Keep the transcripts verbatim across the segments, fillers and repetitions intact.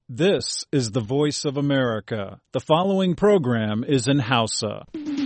This is the voice of America. The following program is in Hausa.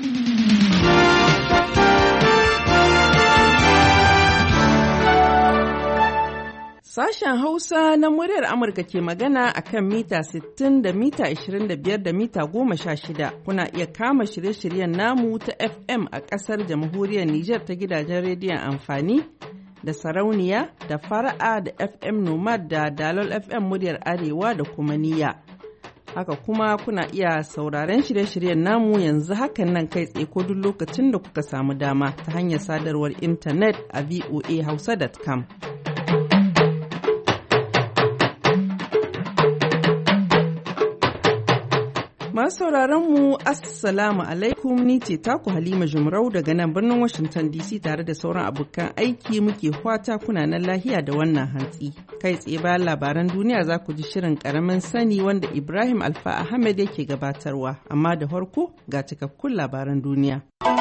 Sashen Hausa na muryar Amurka ke magana a kan mita sittin da mita ishirin da biyar da mita goma sha shida. Kuna iya kama shirye-shiryen namu ta F M a ƙasar jamhuriyar Nijar ta gidajen rediyon amfani da sarauniya da fara'a da F M Nomad da Dalol F M muryar Arewa da kuma niyya. Haka kuma kuna iya sauraren shirye-shiryen namu yanzu hakan nan kai tsaye ko duk lokacin da kuka samu dama ta hanyar sadarwar intanet a voa hausa dot com. Masu sauraron mu Assalamu alaikum, ni ce taku Halima Jumrau daga nan birnin Washington D C tare da sauran abokan aiki muke fata kuna nan lahiya da wannan hantsi. Kai tsaye bayan labaran duniya za ku ji shirin karamin sani wanda Ibrahim Alfa Ahmed yake gabatarwa, amma da farko ga cikakkun labaran duniya.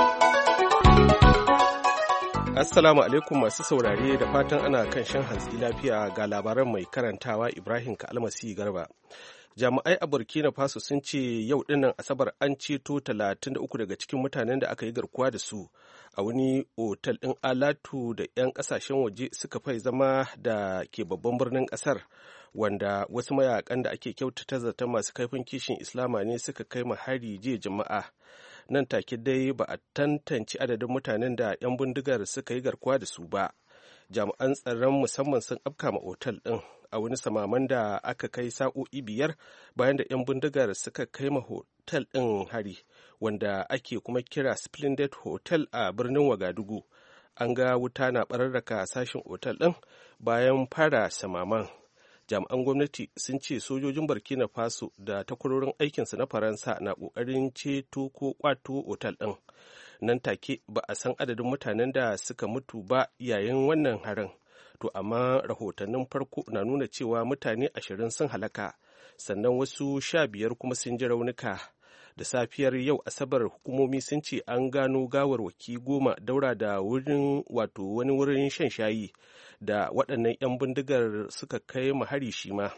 Assalamu alaikum masu saurare da fatan ana kan shan hantsi lafiya ga labaran mai karantawa Ibrahim Kalmasi Garba. Jami'ai a Burkina Faso sun ce yau dinnan Asabar an ceto talatin da uku daga cikin mutanen da aka yi garkuwa da su a wani otal ɗin alatu da 'yan ƙasashen waje suka fai zama da ke babban birnin ƙasar, wanda wasu mayakan da ake kyautata zaton masu kaifin kishin Islama ne suka kai hari jiya Juma'a. Nan take dai ba a tantance adadin mutanen da 'yan bindigar suka yi garkuwa da su ba. Jami'an tsaron musamman sun afka ma otal ɗin a wani samaman da aka kai sa'o'i biyar bayan da 'yan bindigar suka kai ma hotel ɗin hari, wanda ake kuma kira Splendid Hotel a birnin Wagadugu. An ga wuta na ɓararraka sashen otal ɗin bayan fara samaman. Jami'an gwamnati sun ce sojojin Burkina Faso da takwarorin aikinsu na Faransa na ƙoƙarin ceto ko ƙwato otal ɗin. Nan take ba a san adadin mutanen da suka mutu ba yayin wannan harin. To amma rahotannin farko na nuna cewa mutane ashirin sun halaka, sannan wasu sha biyar kuma sun ji raunuka. Da safiyar yau Asabar hukumomi sun ce an gano gawarwaki goma daura da wurin wato wani wurin shan shayi da waɗannan 'yan bindigar suka kai mahari shi ma.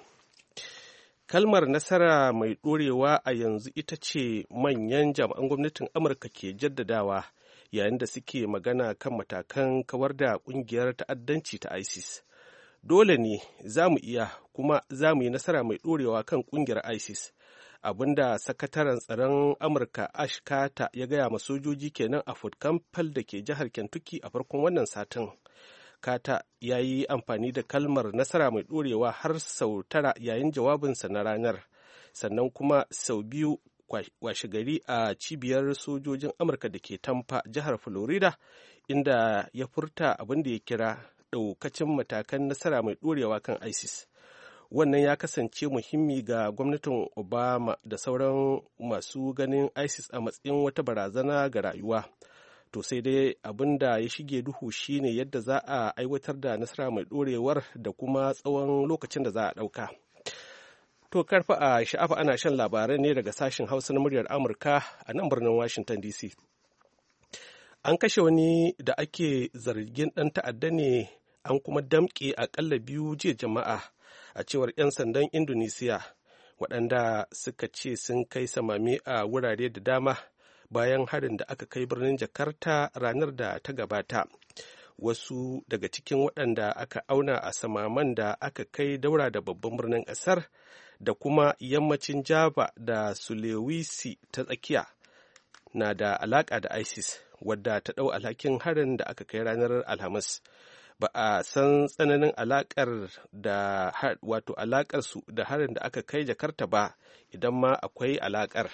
Kalmar nasara mai ɗorewa a yanzu ita ce manyan jami'an gwamnatin Amurka ke jaddadawa yayin da suke magana kan matakan kawar da ƙungiyar ta'addanci ta ISIS. Dole ne za mu iya kuma za mu yi nasara mai ɗorewa kan ƙungiyar ISIS, abinda sakataren tsaron Amurka Ash Carter ya gaya ma sojoji kenan a Fort Campbell da ke jihar Kentucky a farkon wannan satin. Carter ya yi amfani da kalmar nasara mai ɗorewa har sau tara yayin jawabinsa na ranar, sannan kuma sau biyu washegari a cibiyar sojojin Amurka da ke Tampa, jihar Florida, inda ya furta abin da ya kira ɗaukacin matakan nasara mai ɗorewa kan ISIS. Wannan ya kasance muhimmi ga gwamnatin Obama da sauran masu ganin ISIS a matsayin wata barazana ga rayuwa. To sai dai abin da ya shige duhu shine yadda za a aiwatar da nasara mai ɗorewar da kuma tsawon lokacin da za a ɗauka. To karfa a sha'afa ana shan labarai ne daga sashen Hausa na muryar Amurka a nan birnin Washington D C. An kashe wani da ake zargin ɗan ta'adda ne, an kuma damƙe aƙalla biyu jiya jama'a a cewar 'yan sandan Indonesiya, waɗanda suka ce sun kai samame a wurare da dama bayan harin da aka kai birnin Jakarta ranar da ta gabata. Wasu daga cikin waɗanda aka auna a samaman da aka kai daura da babban birnin ƙasar da kuma yammacin Java da Sulawesi ta tsakiya na da alaƙa da ISIS, wadda ta ɗau alhakin harin da aka kai ranar Alhamis. Ba a san tsananin alaƙar da wato alaƙar su da harin da aka kai Jakarta ba, idan ma akwai alaƙar.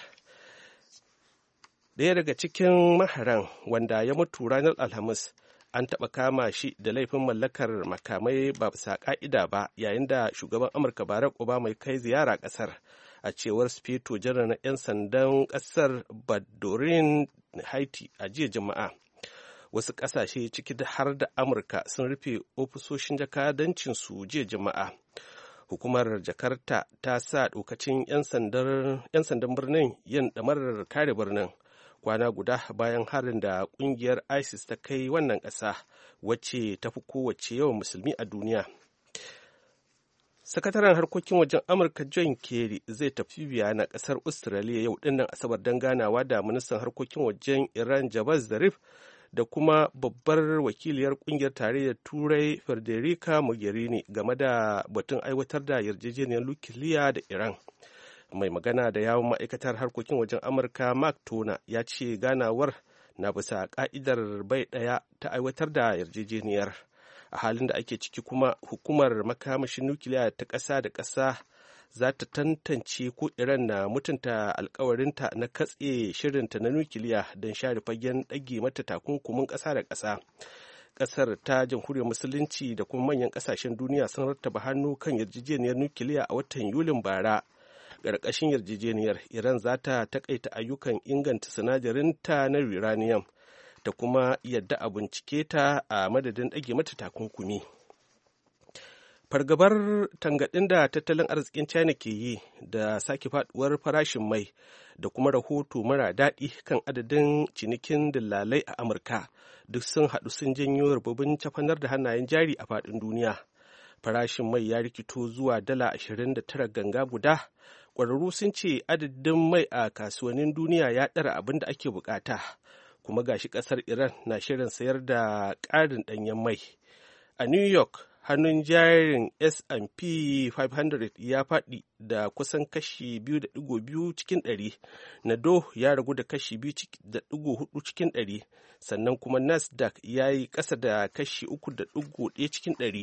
Ɗaya daga cikin maharan wanda ya mutu ranar Alhamis an taɓa kama shi da laifin mallakar makamai ba bisa ƙa'ida ba yayin da shugaban Amurka Barack Obama ya kai ziyara ƙasar, a cewar Sufeto Janar na 'yan sandan ƙasar Badorin Haiti a jiya Juma'a. Wasu ƙasashe ciki da har da Amurka sun rufe ofisoshin jakadancin su jiya Juma'a. Hukumar Jakarta ta sa ɗokacin 'yan sandan birnin yin ɗamarar kare birnin kwana guda bayan harin da ƙungiyar ISIS ta kai wannan ƙasa, wacce ta fi kowace yawan musulmi a duniya. sakataren harkokin wajen amurka john kerry zai tafi biya na kasar australia yau dinnan asabar don ganawa da ministan harkokin wajen iran jabaz zarif da kuma babbar wakiliyar kungiyar tarayyar turai federica mogherini game da batun aiwatar da yarjejeniyar nukiliya da iran. Mai magana da yawon ma'aikatar harkokin wajen amurka mark tona ya ce ganawar na bisa ka'idar bai ɗaya ta aiwatar da yarjejeniyar. A halin da ake ciki kuma hukumar makamashin nukiliya ta ƙasa da ƙasa za ta tantance ko Iran na mutunta alkawarinta na katse shirinta na nukiliya don share fagen ɗage mata takunkumin ƙasa da ƙasa. Ƙasar ta jamhuriyar musulunci da kuma manyan ƙasashen duniya sun rattaba hannu kan yarjejeniyar nukiliya a watan Yulin bara. Ƙarƙashin yarjejeniyar Iran za ta taƙaita ayyukan inganta sinadarinta na uranium da kuma yadda a bincike ta a madadin ɗage mata takunkumi. Fargabar tangaɗin da tattalin arzikin China ke yi da sake faɗuwar farashin mai da kuma rahoto mara daɗi kan adadin cinikin dillalai a Amurka duk sun haɗu sun janyo rububin cafanar da hannayen jari a faɗin duniya. Farashin mai ya rikito zuwa dala ashirin da tara ganga guda. Ƙwararru sun ce adadin mai a kasuwannin duniya ya ɗara abin da ake bukata. Kuma gashi ƙasar Iran na shirin sayar da ƙarin ɗanyen mai. A New York, hannun jarin S and P five hundred ya faɗi da kusan kashi biyu da ɗigo biyu cikin ɗari. Nado ya ragu da kashi biyu da ɗigo hudu cikin ɗari. Sannan kuma Nasdaq ya yi ƙasa da kashi uku da ɗigo ɗaya cikin ɗari.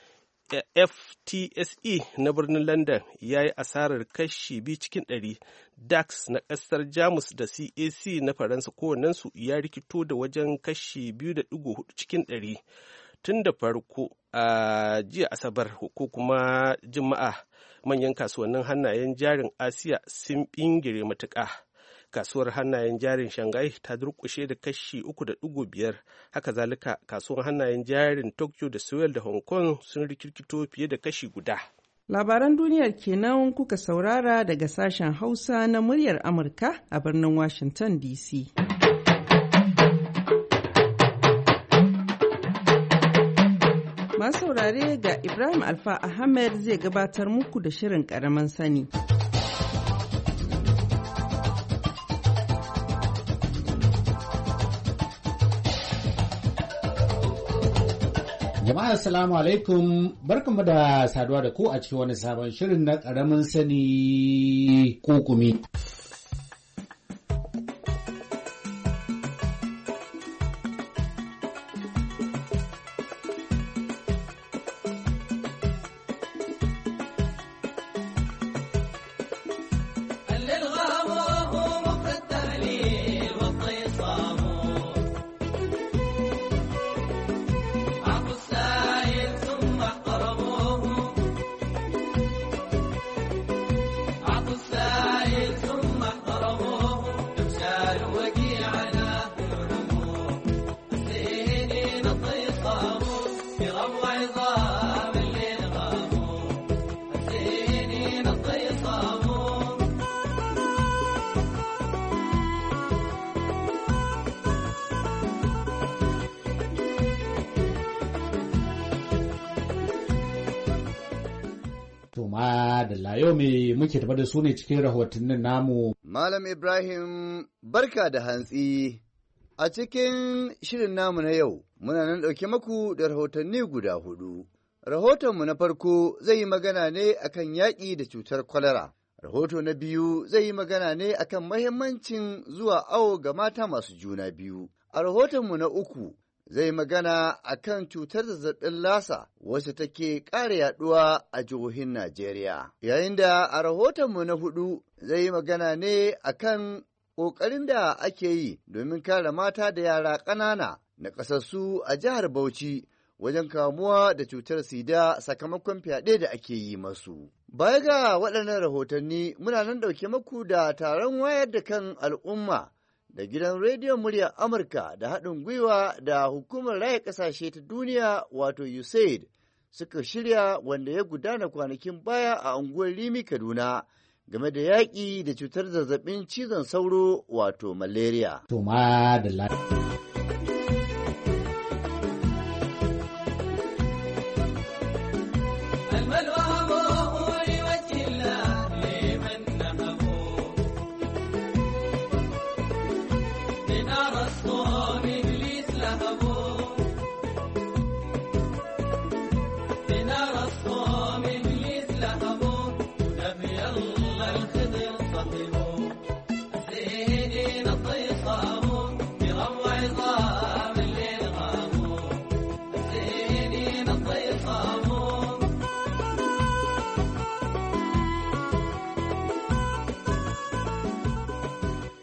F T S E na birnin London ya yi asarar kashi biyu cikin ɗari. DAX na ƙasar Jamus da C A C na Faransa kowannensu ya rikito da wajen kashi biyu da ɗigo hudu cikin ɗari. Tun da farko a jiya Asabar ko kuma Juma'a manyan kasuwannin hannayen jarin Asiya sun bingire matuƙa. Kasuwar hannayen jarin Shanghai ta durƙushe da kashi uku da ɗigo biyar. Haka zalika kasuwar hannayen jarin Tokyo da Seoul da Hong Kong sun rikirkito fiye da kashi guda. Labaran duniyar kenan kuka saurara daga sashen Hausa na muryar Amurka a birnin Washington D C. Masu saurare ga Ibrahim Alfa Ahmed zai gabatar muku da shirin ƙaramin sani. Jama'a assalamu alaikum, barkanmu da saduwa da ku a cikin wani sabon shirin na ƙaramin sani kukumi. da layo me muke tafa da su ne cikin rahotannin namu. Malam Ibrahim barka da hantsi. A cikin shirin namu na yau muna nan ɗauke maku da rahotanni guda hudu. Rahotonmu na farko zai yi magana ne akan yaƙi da cutar kwalara. Rahoto na biyu zai yi magana ne akan mahimmancin zuwa awo ga mata masu juna biyu. A rahotonmu na uku zai magana a kan cutar zazzabin lasa wacce take ƙara yaɗuwa a jihohin Najeriya. Yayin da a rahotonmu na hudu zai yi magana ne a kan ƙoƙarin da ake yi domin kare mata da yara ƙanana na ƙasassu a jihar Bauchi wajen kamuwa da cutar sida sakamakon fyaɗe da ake yi masu. Baya ga waɗannan rahotanni muna nan ɗauke maku da taron wayar da kan al'umma da gidan rediyon muryar Amurka da haɗin gwiwa da hukumar raya ƙasashe ta duniya wato U S A I D suka shirya wanda ya gudana kwanakin baya a unguwar Rimi Kaduna game da yaƙi da cutar zazzabin cizon sauro wato malaria. Toma da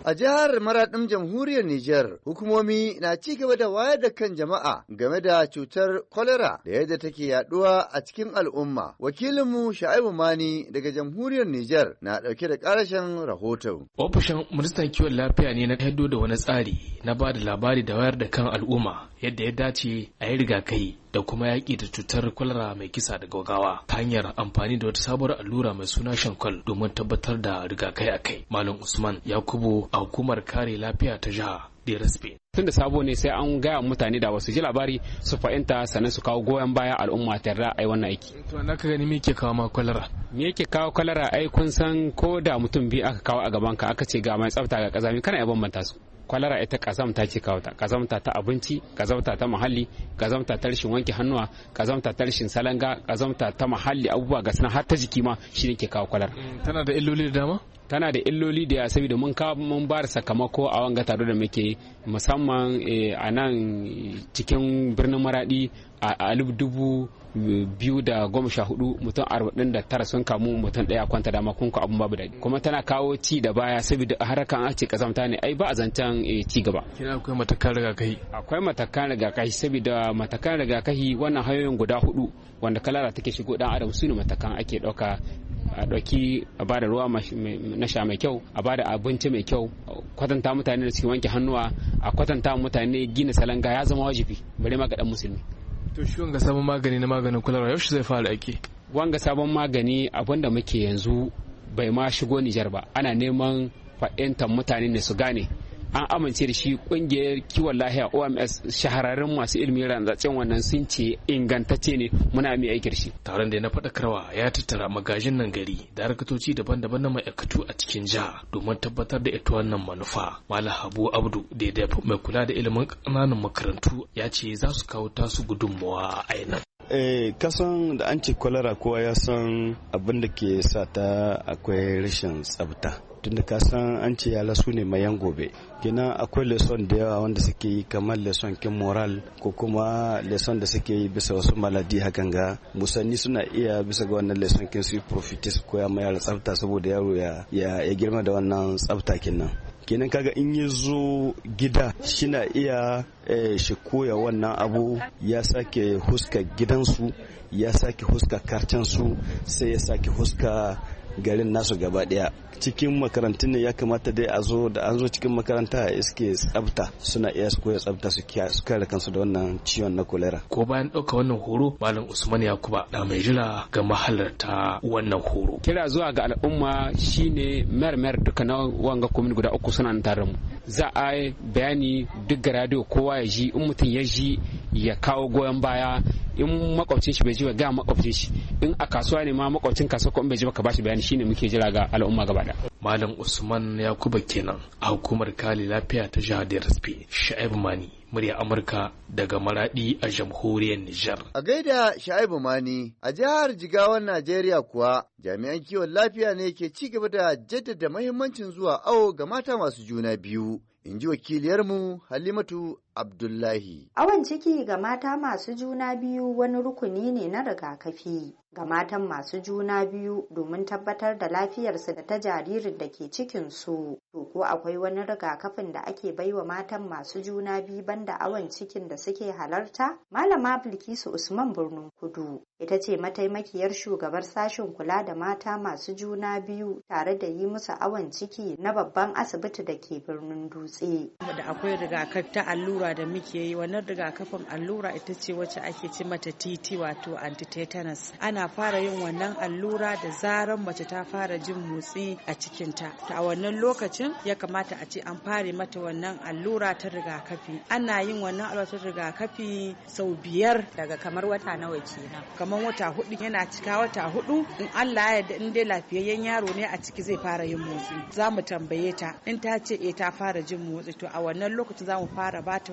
A jihar Maraɗin Jamhuriyar Nijar, hukumomi na ci gaba da wayar da kan jama'a game da cutar kolera da yadda take yaduwa a cikin al'umma. Wakilinmu Sha'ibu Mani daga Jamhuriyar Nijar na ɗauke da ƙarashin rahoton. Ofishin ministan kiwon lafiya ne na haddo da wani tsari na ba da labari da wayar da kan al'umma yadda ya dace a yi rigakafi da kuma yaƙi da cutar kwalara mai kisa da gaggawa ta hanyar amfani da wata sabuwar allura mai suna shankal domin tabbatar da rigakafi a kai. Malam Usman Yakubu a hukumar kare lafiya ta jiha D R S P. Tun da sabo ne sai an gaya mutane da wasu ji labari su fahimta sannan su kawo goyon baya al'umma ta yarda ai wannan aiki. To na ka gani me yake kawo ma kwalara? Me yake kawo kwalara ai kun san ko da mutum biyu aka kawo a gaban ka aka ce ga mai tsafta ga kazami kana iya bambanta su. Kwalara ita kazamta ce kawo ta, kazamta ta abinci, kazamta ta muhalli, kazamta ta rashin wanke hannuwa, kazamta ta rashin salanga, kazamta ta muhalli, abubuwa ga sanan har ta jiki ma shi ne ke kawo kwalara. Tana da illoli da dama? Tana da illoli da ya saboda mun kawo mun ba da sakamako a wanga taro da muke musamman a nan cikin birnin Maradi a alif dubu biyu da goma sha hudu mutum arba'in da tara sun kamu mutum daya kwanta dama kun ku abun babu daɗi kuma tana kawo ci da baya saboda harakan a ce kazamta ne ai ba a zancen ci gaba. Kina akwai matakan rigakafi? Akwai matakan rigakafi saboda matakan rigakafi wannan hanyoyin guda hudu wanda kalara take shigo dan adam su ne matakan ake ɗauka a ɗauki a bada ruwa na sha mai kyau a bada abinci mai kyau kwatanta mutane da suke wanke hannuwa a kwatanta mutane gina salanga ya zama wajibi bare ma ga dan musulmi. To shi wanga sabon magani na maganin kwalara yaushe zai fara aiki? Wanga sabon magani abinda muke yanzu bai ma shigo Nijar ba ana neman fahimtar mutane ne su gane an amince da shi kungiyar kiwon lahiya O M S shahararrun masu ilimin rantsatsen wannan sun ce ingantacce ne muna mai aikir shi. Taron da na faɗakarwa ya tattara magajin nan gari da harkatoci daban-daban na ma'aikatu a cikin jiha domin tabbatar da ita wannan manufa. Malam Habu Abdu da mai kula da ilimin ƙananan makarantu ya ce za su kawo tasu gudunmawa a nan. Eh, kasan da an ce kwalara kowa ya san abin da ke sa ta akwai rashin tsabta. Tunda ka san an ce yala su ne mayan gobe kenan akwai lesson da yawa wanda suke yi kamar lesson kin moral ko kuma lesson da suke yi bisa wasu maladi hakan ga musanni suna iya bisa ga wannan lesson kin su profite su koya ma yara tsafta saboda yaro ya ya girma da wannan tsafta kenan kenan kaga in ya zo gida shina iya shi koya wannan abu ya sake huska gidansu ya sake huska karcensu sai ya sake huska garin nasu gaba daya cikin makarantun ne ya kamata dai a zo da an zo cikin makaranta a iske tsafta suna iya su koya tsafta su kare kansu da wannan ciwon na kolera. Ko bayan ɗauka wannan horo Malam Usman Yakuba da mai jira ga mahalarta wannan horo. Kira zuwa ga al'umma shine mayar mayar duka na wanga komin guda uku suna nan tare mu. Za a yi bayani duk ga radio kowa ya ji in mutum ya ji ya kawo goyon baya in makwabcin shi bai ji ba ga makwabcin shi in a kasuwa ne ma makwabcin kasuwa ko in bai ji ba ka bashi bayani shine muke jira ga al'umma gaba da. Malam Usman Yakuba kenan a hukumar kare lafiya ta jihar D R S P. Sha'ibu Mani murya Amurka daga Maradi a jamhuriyar Nijar. A gaida Sha'ibu Mani a jihar Jigawan Najeriya kuwa jami'an kiwon lafiya ne ke ci gaba da jaddada mahimmancin zuwa awo ga mata masu juna biyu. In ji wakiliyarmu Halimatu Abdullahi. Awon ciki ga mata masu juna biyu wani rukuni ne na rigakafi ga matan masu juna biyu domin tabbatar da lafiyarsu da ta jaririn da ke cikinsu. To ko akwai wani rigakafin da ake baiwa matan masu juna biyu banda awon cikin da suke halarta? Malama Bilkisu Usman Birnin Kudu ita ce mataimakiyar shugabar sashen kula da mata masu juna biyu tare da yi musu awon ciki na babban asibiti da ke birnin Dutse. Da akwai rigakafi ta allura da muke yi, wannan rigakafin allura ita ce wacce ake ce mata T T wato anti-tetanus. Ana fara yin wannan allura da zaran mace ta fara jin motsi a cikinta. A wannan lokacin ya kamata a ce an fare mata wannan allura ta rigakafi. Ana yin wannan allura ta rigakafi sau biyar daga kamar wata nawa kenan. Kamar wata hudu yana cika wata hudu in Allah ya yarda in dai lafiyayyen yaro ne a ciki zai fara yin motsi. Za mu tambaye ta in ta ce eh ta fara jin motsi to a wannan lokacin za mu fara bata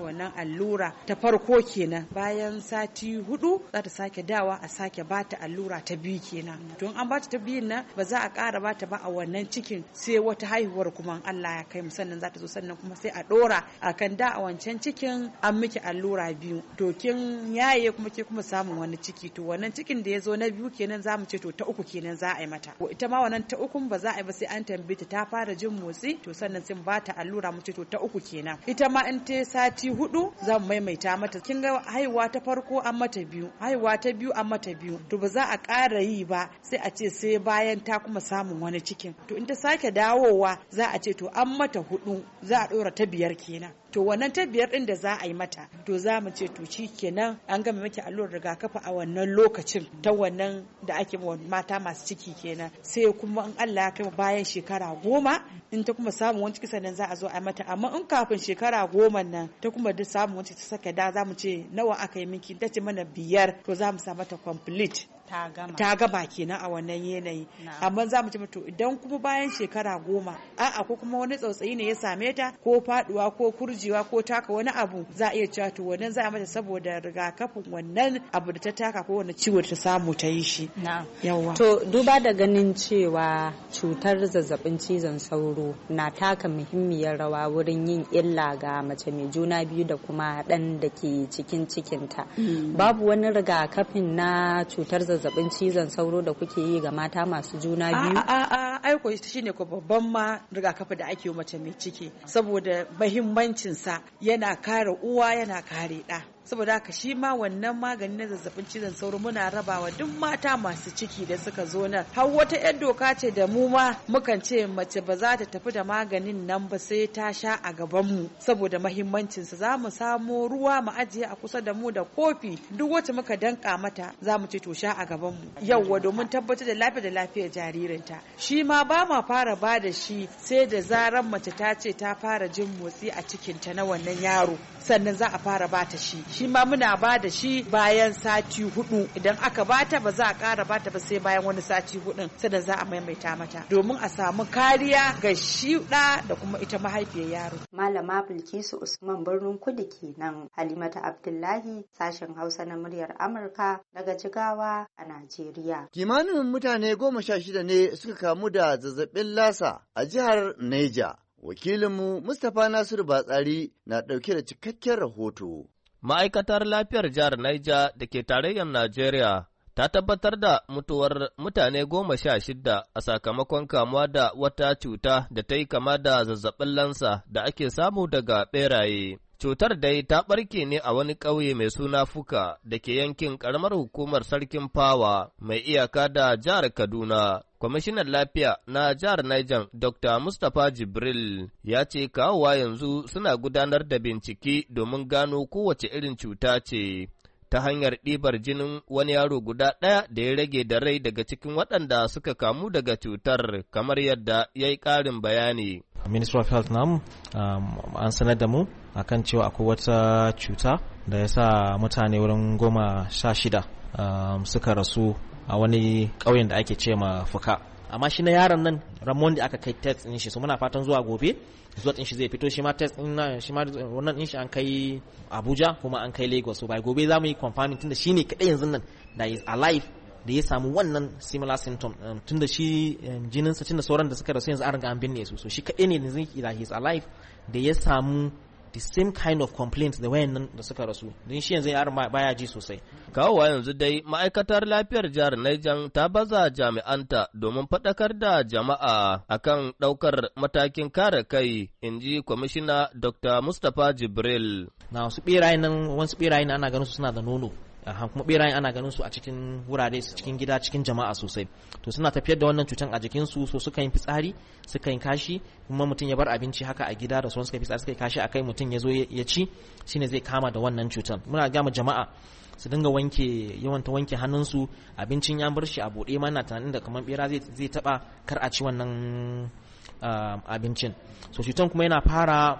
wannan allura ta farko kenan. Bayan sati hudu za ta sake dawa a sake bata allura ta biyu kenan. Don an bata ta biyun nan ba za a ƙara bata ba a wannan cikin sai wata haihuwar kuma Allah ya kai mu sannan za ta zo sannan kuma sai a ɗora akan da a wancan cikin an miki allura biyu to kin yaye kuma ke kuma samun wani ciki to wannan cikin da ya zo na biyu kenan za mu ce to ta uku kenan za a yi mata. Ita ma wannan ta ukun ba za a yi ba sai an tambaye ta ta fara jin motsi to sannan sai mu bata allura mu ce to ta uku kenan. Ita ma in ta sati hudu za mu maimaita mata. Kin ga haihuwa ta farko an mata biyu, haihuwa ta biyu an mata biyu to ba za a ƙara yi ba sai a ce sai bayan ta kuma samun wani cikin. To in ta sake dawowa za a ce to an mata hudu za a ɗora ta biyar kenan. To wannan ta biyar din da za a yi mata to za mu ce to shi kenan an gama miki allurar rigakafi a wannan lokacin ta wannan da ake mata masu ciki kenan sai kuma in Allah ya kai bayan shekara goma in ta kuma samun wani ciki sannan za a zo a mata amma in kafin shekara goma nan ta kuma duk samun wani ciki ta saka da za mu ce nawa aka yi miki ta ce mana biyar to za mu sa mata complete ta gama ta gaba kenan a wannan yanayi amma za mu ce to idan kuma bayan shekara goma a'a ko kuma wani tsautsayi ne ya same ta ko faduwa ko kurjiwa ko taka wani abu za a iya cewa to wannan za a mata saboda rigakafin wannan abu da ta taka ko wani ciwo da ta samu ta yi shi yawa. To duba da ganin cewa cutar zazzabin cizon sauro na taka muhimmiyar rawa wurin yin illa ga mace mai juna biyu da kuma ɗan da ke cikin cikinta. Babu wani rigakafin na cutar zazzabin cizon sauro da kuke yi ga mata masu juna biyu? A a aiko shi shine ko babban ma rigakafi da ake yi mace mai ciki saboda muhimmancin sa yana kare uwa yana kare ɗa. Saboda haka shi ma wannan magani na zazzabin cizon sauro muna rabawa duk mata masu ciki da suka zo nan. Har wata yar doka ce da mu ma mukan ce mace ba za ta tafi da maganin nan ba sai ta sha a gaban mu saboda mahimmancin sa. Za mu samo ruwa mu ajiye a kusa da mu da kofi duk wacce muka danka mata za mu ce to sha a gaban mu. Yawwa domin tabbatar da lafiya da lafiyar jaririnta. Shi ma ba ma fara ba da shi sai da zaran mace ta ce ta fara jin motsi a cikinta na wannan yaro sannan za a fara ba ta shi. Shi ma muna ba da shi bayan sati hudu idan aka bata ba za a ƙara bata ba sai bayan wani sati hudun sannan za a maimaita mata domin a samu kariya ga shi da da kuma ita mahaifiyar yaro. Malama Bilkisu Usman Birnin Kudu kenan. Halimata Abdullahi sashen Hausa na muryar Amurka daga Jigawa a Najeriya. Kimanin mutane goma sha shida ne suka kamu da zazzabin lasa a jihar Niger. Wakilinmu Mustapha Nasiru Batsari na ɗauke da cikakken rahoto. Ma'aikatar lafiyar jihar Niger da ke tarayyar Najeriya ta tabbatar da mutuwar mutane goma sha shida a sakamakon kamuwa da wata cuta da ta yi kama da zazzabin lansa da ake samu daga ɓeraye. Cutar dai ta ɓarke ne a wani ƙauye mai suna Fuka da ke yankin ƙaramar hukumar Sarkin Fawa mai iyaka da jihar Kaduna. Kwamishinan Lafiya na jihar Niger, Doctor Mustapha Jibril, ya ce kawowa yanzu suna gudanar da bincike domin gano kowace irin cuta ce, ta hanyar ɗibar jinin wani yaro guda ɗaya da ya rage da rai daga cikin waɗanda suka kamu daga cutar, kamar yadda ya yi ƙarin bayani. Ministry of Health namu um, an sanar da mu akan cewa akwai wata cuta da ya sa mutane wurin goma sha shida um, suka rasu a wani ƙauyen da ake ce ma Fuka. Amma shi na yaron nan ramon da aka kai test ɗin shi, so muna fatan zuwa gobe zuwa ɗin shi zai fito. Shi ma test ɗin shi ma wannan ɗin shi an kai Abuja kuma an kai Lagos, so by gobe za mu yi confirming tunda shi ne kaɗai yanzu nan da is alive da ya samu wannan similar symptom um, tun da shi um, jininsa tun da sauran da suka rasu yanzu an riga an binne su, so shi kaɗai ne yanzu da he is alive da ya samu the same kind of complaints da wayan nan da suka rasu, don shi yanzu yaron baya ji sosai. Kawowa yanzu dai ma'aikatar lafiyar jihar Niger ta baza jami'anta domin faɗakar da jama'a akan ɗaukar matakin kare kai, in ji kwamishina Doctor Mustapha Jibril. Na wasu ɓerayen nan wasu ɓerayen ana ganin su suna da nono, kuma berayen ana ganin su a cikin wurare cikin gida cikin jama'a sosai, to suna tafiyar da wannan cutan a jikin su, so suka yi fitsari suka yi kashi, kuma mutum ya bar abinci haka a gida da sauran suka yi fitsari suka yi kashi akai mutum ya zo ya ci, shine zai kama da wannan cutan. Muna ga jama'a su dinga wanke yawan ta wanke hannunsu, abincin ya bar shi a buɗe ma na tunanin da kamar bera zai zai taba kar a ci wannan abincin. So cutan kuma yana fara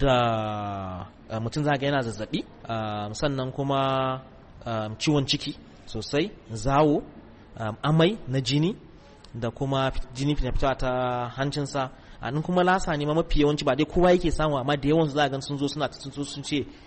da mutum zaga yana zazzabi, sannan kuma Um, ciwon ciki sosai, zawo, um, amai na jini da kuma jini fita ta hancinsa. A nan kuma lasa ne ma mafi yawanci ba dai kowa yake samu, amma da yawan za a gan sun zo suna sun zo sun ce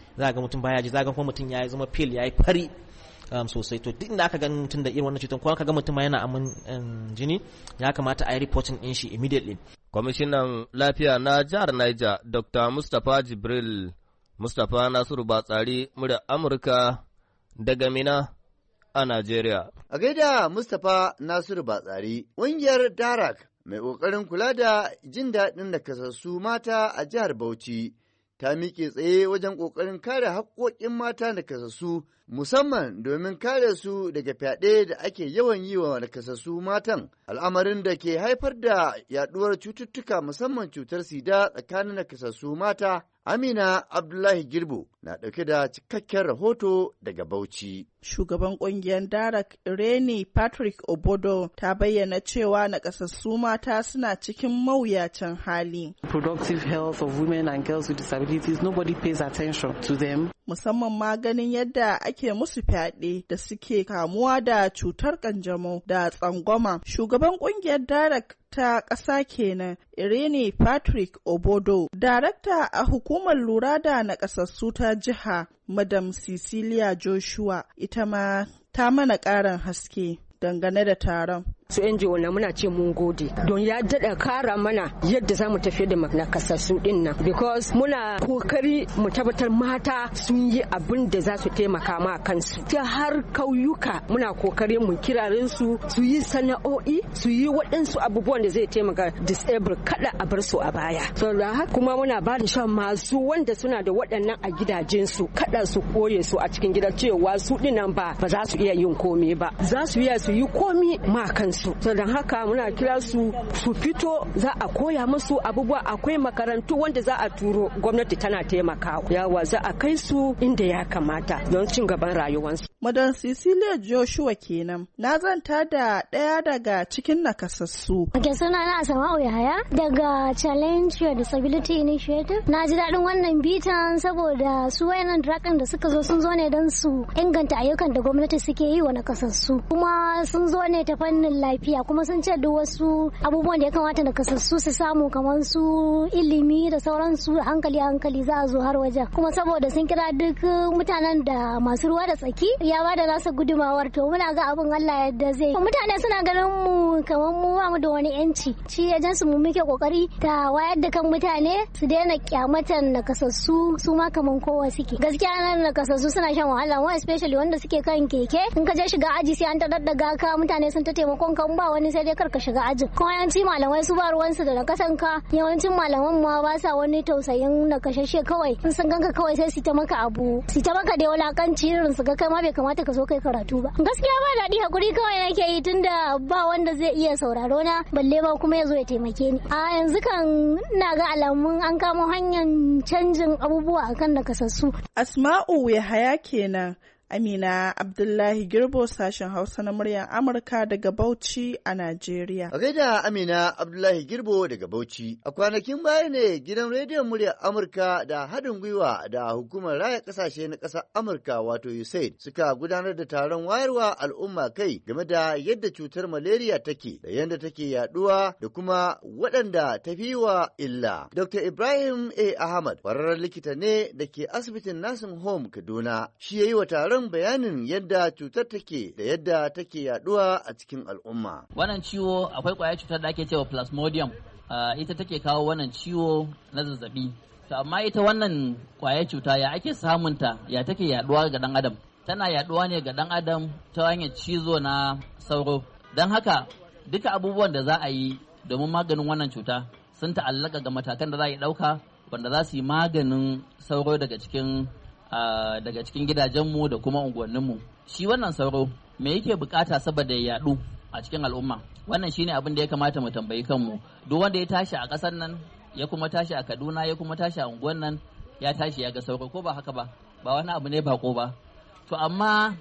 za ga mutum baya ji, za ga kuma mutum ya zama fil ya yi fari Um, sosai. To duk da aka gani mutum da irin wannan cutar ko aka ga mutum yana amin um, jini ya kamata a yi reporting din shi immediately. Kwamishinan lafiya na jihar Niger Doctor Mustapha Jibril Mustapha Nasiru Batsari murya Amurka daga Mina a Najeriya. A gaida Mustapha Nasiru Batsari, ƙungiyar Darak mai ƙoƙarin kula da jin daɗin nakasassu mata a jihar Bauchi ta miƙe tsaye wajen ƙoƙarin kare haƙƙoƙin mata nakasassu musamman domin kare su daga fyaɗe da ake yawan yi wa nakasassu matan, al'amarin da ke haifar da yaɗuwar cututtuka musamman cutar sida tsakanin nakasassu mata. Amina Abdullahi Girbo na ɗauke da cikakken rahoto daga Bauchi. Shugaban ƙungiyar Darak Irene Patrick Obodo ta bayyana cewa nakasassu mata suna cikin mawuyacin hali. Productive health of women and girls with disabilities, nobody pays attention to them. Musamman ma ganin yadda ake musu fyaɗe da suke kamuwa da cutar ƙanjamau da tsangwama. Shugaban ƙungiyar Darak ta ƙasa kenan Irene Patrick Obodo. Darakta a hukumar lura da nakasassu ta jiha Madam Cecilia Joshua ita ma ta mana ƙarin haske dangane da taron. su N G O na muna ce mun gode don ya dada kara mana yadda za mu tafi da nakasassu din nan because muna kokari mu tabbatar mata sun yi abin da za su taimaka ma kansu ta har kauyuka muna kokari mu kirarin su su yi sana'o'i su yi waɗansu abubuwan da zai taimaka disabled kada a bar su a baya saboda haka kuma muna ba da shan masu wanda suna da waɗannan a gidajen su kada su koye su a cikin gidan cewa su dinnan ba ba za su iya yin komai ba za su iya su yi komai ma kansu so don haka muna kira su su fito za a koya musu abubuwa akwai makarantu wanda za a turo gwamnati tana taimakawa yawa za a kai su inda ya kamata don cin gaban rayuwarsu. Madam Cecilia Joshua kenan na zanta da ɗaya daga cikin nakasassu. Ake suna na Asama'u Yahaya daga Challenge Your Disability Initiative. Na ji daɗin wannan bitan saboda su wayannan drakan da suka zo sun zo ne don su inganta ayyukan da gwamnati suke yi wa nakasassu kuma sun zo ne ta fannin lafiya kuma sun ce duk wasu abubuwan da ya kamata nakasassu su samu kamar su ilimi da sauransu hankali hankali za a zo har wajen kuma saboda sun kira duk mutanen da masu ruwa da tsaki ya ba da nasa gudumawar to muna ga abin Allah yadda zai mutane suna ganin mu kamar mu ba mu da wani yanci shi yajen su mu muke kokari ta wayar da kan mutane su daina kyamatan nakasassu su ma kamar kowa suke gaskiya nan nakasassu suna shan wahala wa especially wanda suke kan keke in ka je shiga aji sai an ta daddaga ka mutane sun ta taimakon ka ba wani sai dai karka shiga ajin kuma yawanci malamai su ba ruwan su da nakasan ka yawancin malaman ma ba sa wani tausayin nakashashe kawai in sun ganka kawai sai su ta maka abu su ta maka da wulakanci irin su ga kai ma bai kamata ka zo kai karatu ba gaskiya ba daɗi hakuri kawai nake yi tunda ba wanda zai iya sauraro na balle ba kuma ya zo ya taimake ni a yanzu kan ina ga alamun an kamo hanyar canjin abubuwa akan nakasassu. Asma'u Yahaya kenan. Amina Abdullahi Girbo sashen Hausa na muryar Amurka daga Bauchi a Najeriya. A gaida Amina Abdullahi Girbo daga Bauchi. A kwanakin baya ne gidan rediyon muryar Amurka da haɗin gwiwa da hukumar raya ƙasashe na ƙasar Amurka wato U S A I D suka gudanar da taron wayarwa al'umma kai game da yadda cutar malaria take da yadda take yaduwa da kuma waɗanda ta fi wa illa. Doctor Ibrahim A. Ahmad ƙwararren likita ne da ke asibitin Nursing Home Kaduna. Shi ya yi wa taron bayanin yadda cutar take da yadda take yaduwa a cikin al'umma. Wannan ciwo akwai kwayar cutar da ake cewa plasmodium, uh, ita take kawo wannan ciwo na zazzabi. To amma ita wannan kwayar cuta ya ake samunta ya take yaduwa ga dan adam? Tana yaduwa ne ga dan adam ta hanyar cizo na sauro. Don haka duka abubuwan da za a yi domin maganin wannan cuta sun ta'allaka ga matakan da za a yi dauka wanda za su yi maganin sauro daga cikin Uh, daga cikin gidajenmu da kuma unguwanninmu. Shi wannan sauro me yake bukata saboda ya yadu a cikin al'umma? Wannan shine abin da ya kamata mu tambayi kanmu. Duk wanda ya tashi a ƙasar nan, ya kuma tashi a Kaduna, ya kuma tashi a unguwan nan, ya tashi ya ga sauro ko ba haka ba? Ba wani abu ne bako ba. To amma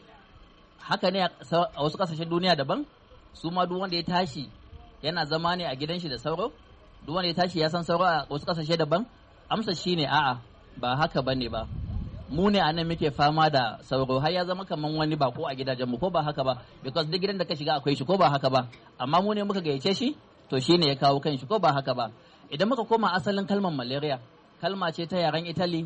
haka ne a wasu ƙasashen duniya daban? Su ma duk wanda ya tashi yana zama ne a gidan shi da sauro? Duk wanda ya tashi ya san sauro a wasu ƙasashe daban? Amsa shine a'a, ba haka bane ba. Mu ne a nan muke fama da sauro har ya zama kaman wani bako a gidajenmu ko ba haka ba because duk gidan da ka shiga akwai shi ko ba haka ba amma mu ne muka gayyace shi to shine ya kawo kan shi ko ba haka ba idan muka koma asalin kalmar malaria kalma ce ta yaren Italy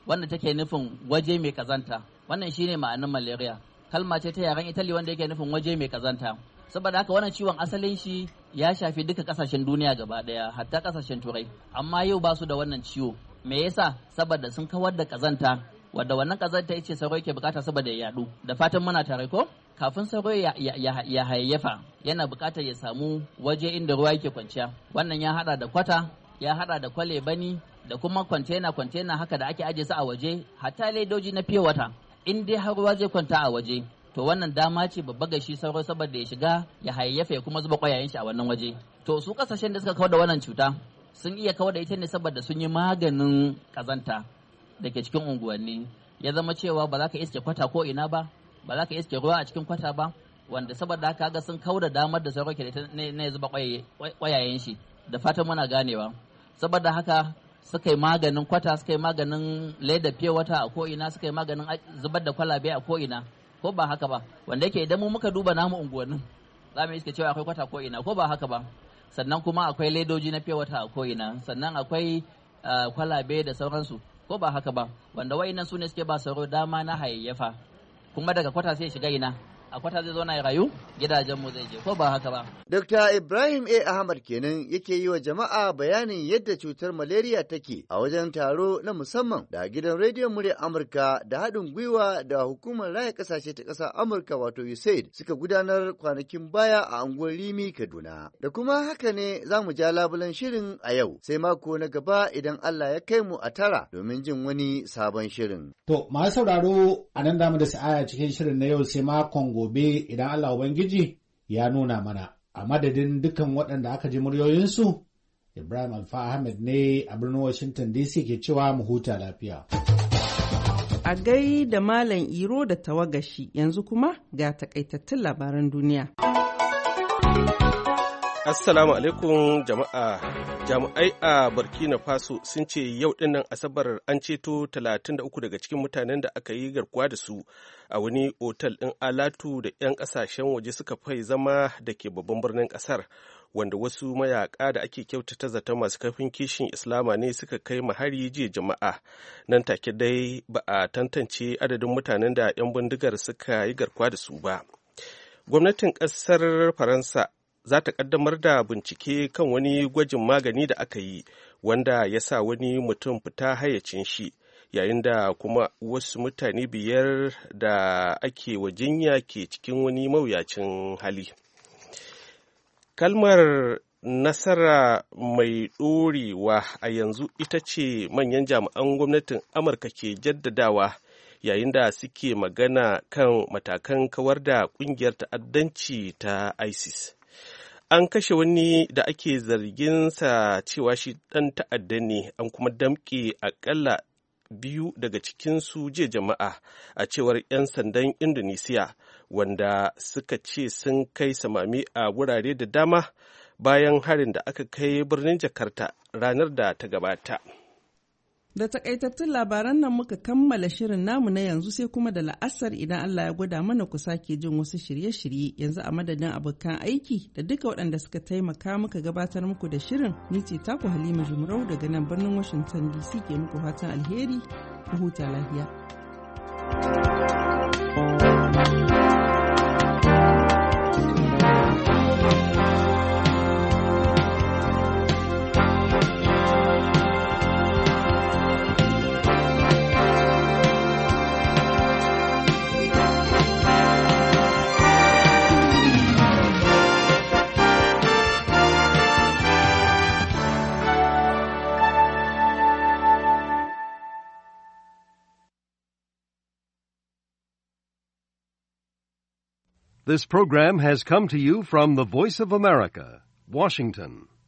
wanda take nufin waje mai kazanta. Wannan shine ma'anar malaria. Kalma ce ta yaren Italy wanda yake nufin waje mai kazanta. Saboda haka wannan ciwon asalin shi ya shafi duka kasashen duniya gaba daya, hatta kasashen turai. Amma yau ba su da wannan ciwo. Me yasa? Saboda sun kawar da kazanta, wadda wannan kazanta yace sauro yake bukata saboda ya yadu. Da fatan muna tare ko? Kafin sauro ya, ya, ya, ya hayayyafa yana bukatar ya samu waje inda ruwa yake kwanciya. Wannan ya hada da kwata, ya hada da kwale bani, da kuma kwantena kwantena haka da ake aje su a waje, hatta ledoji na fiye wata. In dai har ruwa zai kwanta a waje, to wannan dama ce babba ga shi sauro saboda ya shiga ya hayayyafa ya kuma zuba kwayayen shi a wannan waje. To su kasashen da suka kawar da wannan cuta sun iya kawar da ita ne saboda sun yi maganin kazanta da ke cikin unguwanni. Ya zama cewa ba za ka iske kwata ko ina ba, ba za ka iske ruwa a cikin kwata ba, wanda saboda haka ga sun kawar da damar da sauro ke da ne ya zuba kwayayen shi. Da fatan muna ganewa. Saboda haka suka yi maganin kwata, suka yi maganin leda fiye wata a ko'ina, suka yi maganin zubar da kwalabe a ko'ina, ko ba haka ba? Wanda yake idan mu muka duba namu unguwannin, za mu iske cewa akwai kwata ko'ina, ko ba haka ba? Sannan kuma akwai ledoji na fiye wata a ko'ina, sannan akwai kwalabe da sauransu, ko ba haka ba? Wanda wa'innan su ne suke ba sauro dama na hayayyafa, kuma daga kwata sai shiga ina. A kwata zai zo na rayu, gidajenmu zai je, ko ba haka ba. Dokta Ibrahim A. Ahmad kenan yake yi wa jama'a bayanin yadda cutar malaria take a wajen taro na musamman da gidan rediyon muryar Amurka da haɗin gwiwa da hukumar raya ƙasashe ta ƙasar Amurka wato U S A I D suka gudanar kwanakin baya a unguwar Rimi, Kaduna. Da kuma haka ne za mu ja labulen shirin a yau, sai mako na gaba idan Allah ya kai mu a tara domin jin wani sabon shirin. To, masu sauraro a nan damu da sa'aya cikin shirin na yau sai makon gobe idan Allah Ubangiji ya nuna mana. A madadin dukkan waɗanda aka ji muryoyinsu, Ibrahim Alfa Ahmed ne a birnin Washington D C ke cewa mu huta lafiya. A gai da Malam Iro da tawagashi yanzu kuma ga takaitattun labaran duniya. Assalamu alaikum jama'a. Jami'ai a Burkina Faso sun ce yau dinnan Asabar an ceto talatin da uku daga cikin mutanen da aka yi garkuwa da su a wani otal ɗin alatu da 'yan ƙasashen waje suka fai zama da ke babban birnin ƙasar, wanda wasu mayaƙa da ake kyautata zaton masu kafin kishin Islama ne suka kai mahari jiya jama'a. Nan take dai ba a tantance adadin mutanen da 'yan bindigar suka yi garkuwa da su ba. Gwamnatin ƙasar Faransa za ta kaddamar da bincike kan wani gwajin magani da aka yi wanda ya sa wani mutum fita hayyacin shi, yayin da kuma wasu mutane biyar da ake wa jinya ke cikin wani mawuyacin hali. Kalmar nasara mai ɗorewa a yanzu ita ce manyan jami'an gwamnatin Amurka ke jaddadawa yayin da suke magana kan matakan kawar da ƙungiyar ta'addanci ta ISIS. An kashe wani da ake zarginsa cewa shi ɗan ta'adda ne, an kuma damƙe aƙalla biyu daga cikinsu jiya jama'a a cewar 'yan sandan Indonesiya, wanda suka ce sun kai samami a wurare da dama bayan harin da aka kai birnin Jakarta ranar da ta gabata. Da takaitattun labaran nan muka kammala shirin namu na yanzu, sai kuma da la'asar idan Allah ya gwada mana ku sake jin wasu shirye-shirye. Yanzu a madadin abokan aiki da duka waɗanda suka taimaka muka gabatar muku da shirin, ni ce taku Halima Jumrau daga nan birnin Washington D C ke muku fatan alheri, ku huta lafiya. This program has come to you from the Voice of America, Washington.